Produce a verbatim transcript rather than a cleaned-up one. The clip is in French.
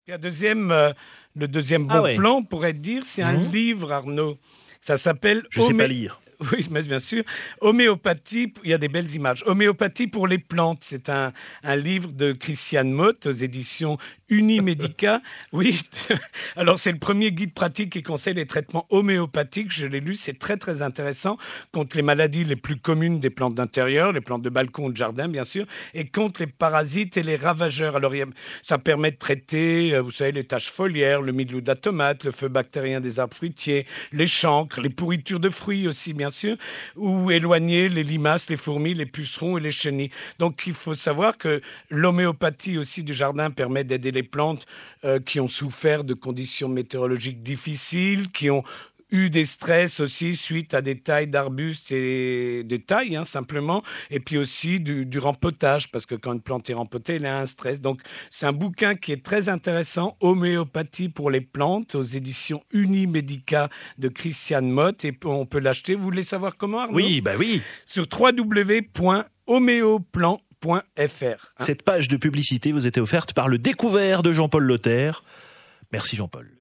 Et un deuxième, euh, le deuxième Ah bon ouais. plan, on pourrait dire, c'est un Mhm. livre, Arnaud. Ça s'appelle Je sais pas Homé... lire. Oui, mais bien sûr. Homéopathie, il y a des belles images. Homéopathie pour les plantes, c'est un, un livre de Christiane Mott aux éditions Unimédica. Oui, alors c'est le premier guide pratique qui conseille les traitements homéopathiques. Je l'ai lu, c'est très très intéressant contre les maladies les plus communes des plantes d'intérieur, les plantes de balcon ou de jardin, bien sûr, et contre les parasites et les ravageurs. Alors il y a- ça permet de traiter, euh, vous savez, les taches foliaires, le mildiou de la tomate, le feu bactérien des arbres fruitiers, les chancres, les pourritures de fruits aussi, bien sûr, ou éloigner les limaces, les fourmis, les pucerons et les chenilles. Donc il faut savoir que l'homéopathie aussi du jardin permet d'aider les plantes euh, qui ont souffert de conditions météorologiques difficiles, qui ont eu des stress aussi suite à des tailles d'arbustes et des tailles hein, simplement, et puis aussi du, du rempotage, parce que quand une plante est rempotée, elle a un stress. Donc c'est un bouquin qui est très intéressant, Homéopathie pour les plantes, aux éditions Unimédica de Christiane Mott, et on peut l'acheter. Vous voulez savoir comment, Arnaud? Oui, bah oui. Sur w w w point homéoplan point f r. Hein. Cette page de publicité vous était offerte par le découvert de Jean-Paul Lothaire. Merci Jean-Paul.